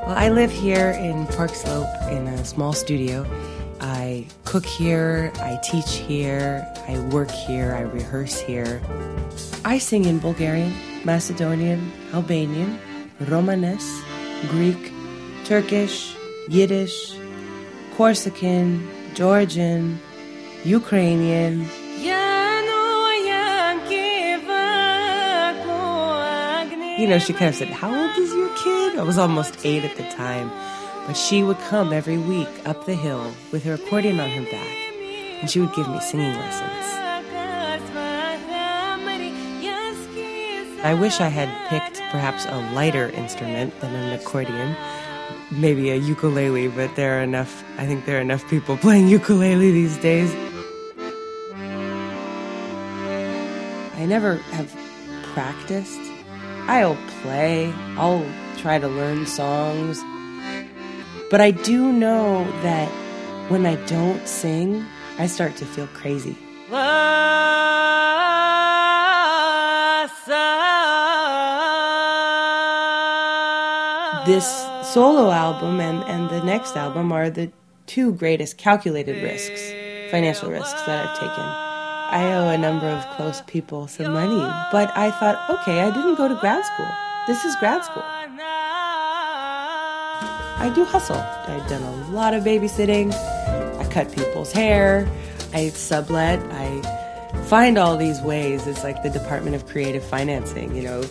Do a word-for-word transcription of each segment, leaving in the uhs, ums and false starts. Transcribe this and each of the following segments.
Well, I live here in Park Slope in a small studio. I cook here, I teach here, I work here, I rehearse here. I sing in Bulgarian, Macedonian, Albanian, Romanes, Greek, Turkish, Yiddish, Corsican, Georgian, Ukrainian. You know, she kind of said, "How old is your kid?" I was almost eight at the time. But she would come every week up the hill with her accordion on her back, and she would give me singing lessons. I wish I had picked perhaps a lighter instrument than an accordion, maybe a ukulele, but there are enough, I think there are enough people playing ukulele these days. I never have practiced. I'll play, I'll try to learn songs. But I do know that when I don't sing, I start to feel crazy. This solo album and, and the next album are the two greatest calculated risks, financial risks that I've taken. I owe a number of close people some money, but I thought, okay, I didn't go to grad school. This is grad school. I do hustle. I've done a lot of babysitting. I cut people's hair. I sublet. I find all these ways. It's like the Department of Creative Financing, you know.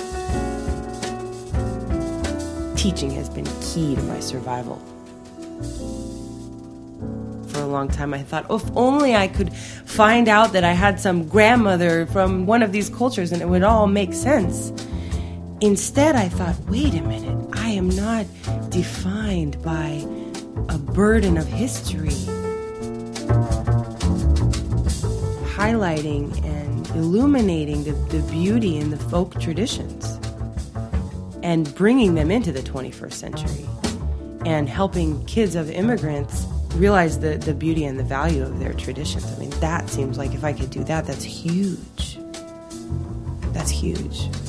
Teaching has been key to my survival. For a long time, I thought, oh, if only I could find out that I had some grandmother from one of these cultures and it would all make sense. Instead, I thought, wait a minute, I am not defined by a burden of history. Highlighting and illuminating the, the beauty in the folk traditions and bringing them into the twenty-first century and helping kids of immigrants realize the, the beauty and the value of their traditions. I mean, that seems like if I could do that, that's huge. That's huge.